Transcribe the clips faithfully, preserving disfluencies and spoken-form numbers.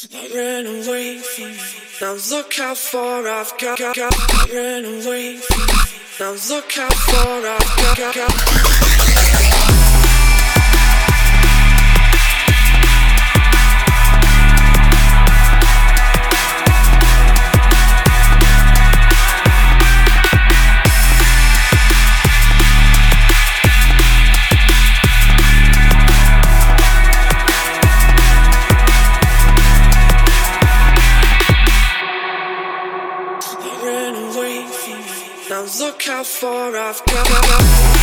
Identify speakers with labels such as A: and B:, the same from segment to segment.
A: I ran away from you. Now look how far I've got. got, got. I ran away from you. Now look how far I've got. got, got. Now look how far I've got.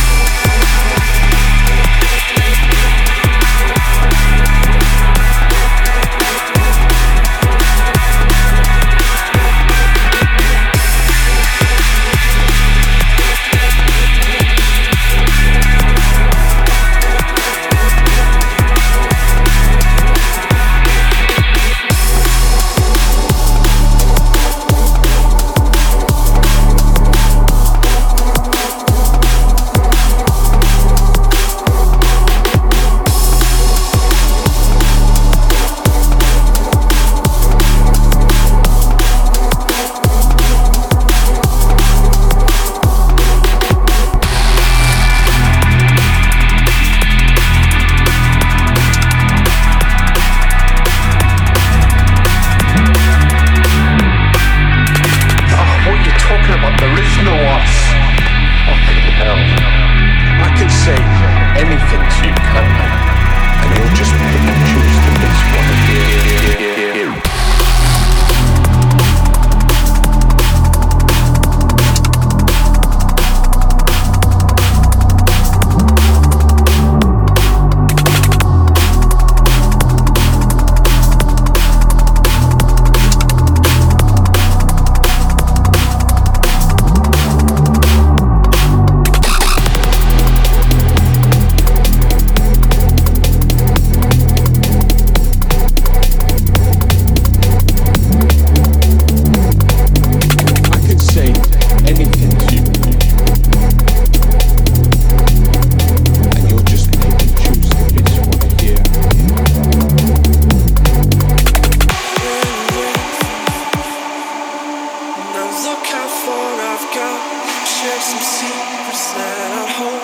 A: Look how far I've got. Share some secrets that I hold.